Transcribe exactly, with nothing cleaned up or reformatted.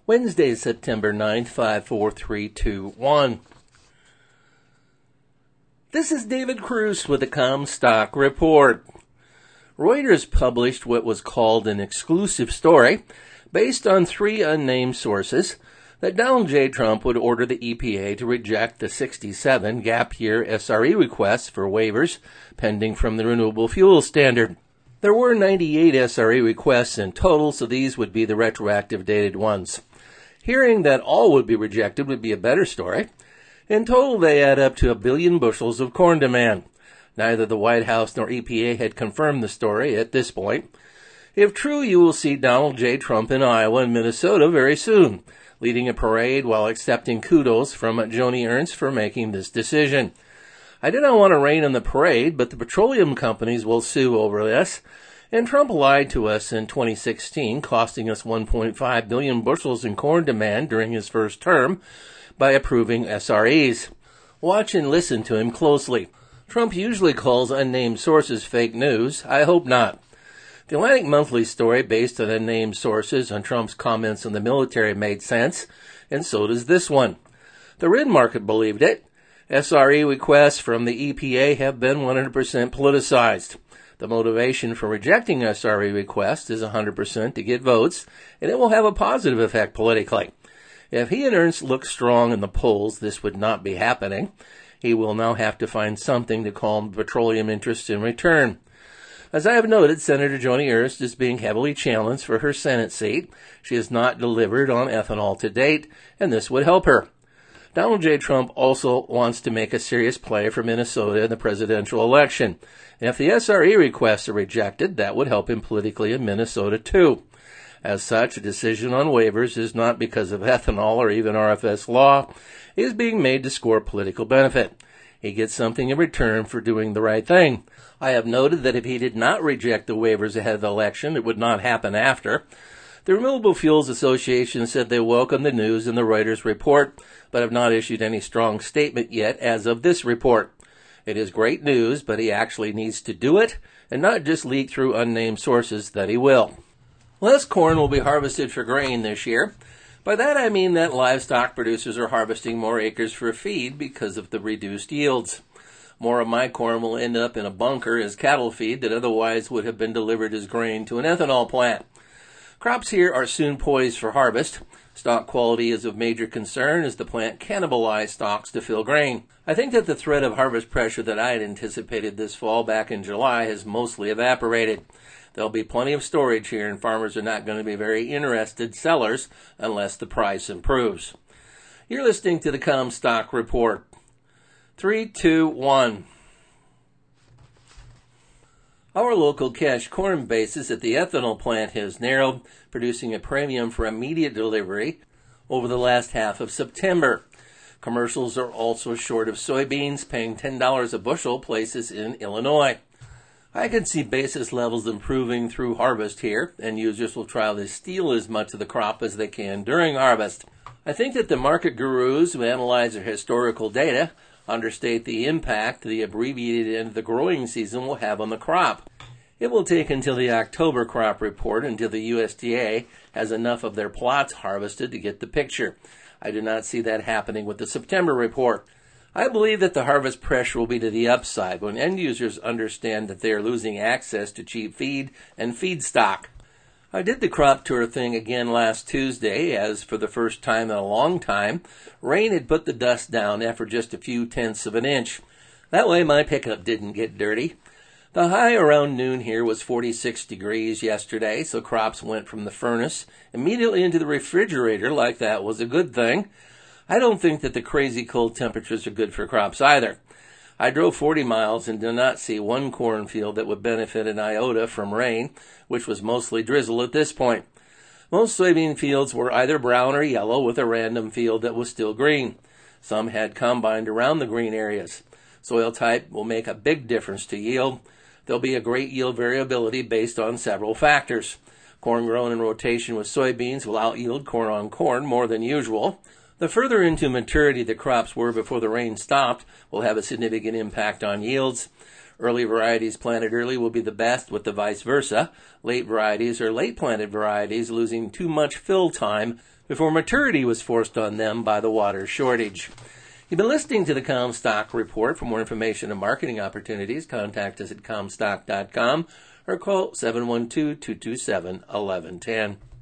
Wednesday, September ninth, five four three two one. This is David Cruz with the Comstock Report. Reuters published what was called an exclusive story based on three unnamed sources that Donald J. Trump would order the E P A to reject the sixty-seven gap year S R E requests for waivers pending from the Renewable Fuel Standard. There were ninety-eight S R E requests in total, so these would be the retroactive dated ones. Hearing that all would be rejected would be a better story. In total, they add up to a billion bushels of corn demand. Neither the White House nor E P A had confirmed the story at this point. If true, you will see Donald J. Trump in Iowa and Minnesota very soon, leading a parade while accepting kudos from Joni Ernst for making this decision. I did not want to rain on the parade, but the petroleum companies will sue over this, and Trump lied to us in twenty sixteen, costing us one point five billion bushels in corn demand during his first term by approving S R Es. Watch and listen to him closely. Trump usually calls unnamed sources fake news. I hope not. The Atlantic Monthly story based on unnamed sources on Trump's comments on the military made sense, and so does this one. The Red Market believed it. S R E requests from the E P A have been one hundred percent politicized. The motivation for rejecting S R E requests is one hundred percent to get votes, and it will have a positive effect politically. If he and Ernst look strong in the polls, this would not be happening. He will now have to find something to calm petroleum interests in return. As I have noted, Senator Joni Ernst is being heavily challenged for her Senate seat. She has not delivered on ethanol to date, and this would help her. Donald J. Trump also wants to make a serious play for Minnesota in the presidential election. And if the S R E requests are rejected, that would help him politically in Minnesota too. As such, a decision on waivers is not because of ethanol or even R F S law. It is being made to score political benefit. He gets something in return for doing the right thing. I have noted that if he did not reject the waivers ahead of the election, it would not happen after. The Renewable Fuels Association said they welcome the news in the Reuters report, but have not issued any strong statement yet as of this report. It is great news, but he actually needs to do it, and not just leak through unnamed sources that he will. Less corn will be harvested for grain this year. By that I mean that livestock producers are harvesting more acres for feed because of the reduced yields. More of my corn will end up in a bunker as cattle feed that otherwise would have been delivered as grain to an ethanol plant. Crops here are soon poised for harvest. Stock quality is of major concern as the plant cannibalized stocks to fill grain. I think that the threat of harvest pressure that I had anticipated this fall back in July has mostly evaporated. There'll be plenty of storage here, and farmers are not going to be very interested sellers unless the price improves. You're listening to the Comstock Report. Three, two, one. Our local cash corn basis at the ethanol plant has narrowed, producing a premium for immediate delivery over the last half of September. Commercials are also short of soybeans, paying ten dollars a bushel places in Illinois. I can see basis levels improving through harvest here, and users will try to steal as much of the crop as they can during harvest. I think that the market gurus who analyze their historical data understate the impact the abbreviated end of the growing season will have on the crop. It will take until the October crop report until the U S D A has enough of their plots harvested to get the picture. I do not see that happening with the September report. I believe that the harvest pressure will be to the upside when end users understand that they are losing access to cheap feed and feedstock. I did the crop tour thing again last Tuesday, as for the first time in a long time, rain had put the dust down after just a few tenths of an inch. That way my pickup didn't get dirty. The high around noon here was forty-six degrees yesterday, so crops went from the furnace immediately into the refrigerator like that was a good thing. I don't think that the crazy cold temperatures are good for crops either. I drove forty miles and did not see one cornfield that would benefit an iota from rain, which was mostly drizzle at this point. Most soybean fields were either brown or yellow, with a random field that was still green. Some had combined around the green areas. Soil type will make a big difference to yield. There'll be a great yield variability based on several factors. Corn grown in rotation with soybeans will out-yield corn on corn more than usual. The further into maturity the crops were before the rain stopped will have a significant impact on yields. Early varieties planted early will be the best, with the vice versa. Late varieties or late planted varieties losing too much fill time before maturity was forced on them by the water shortage. You've been listening to the Comstock Report. For more information and marketing opportunities, contact us at comstock dot com or call seven one two, two two seven, one one one zero.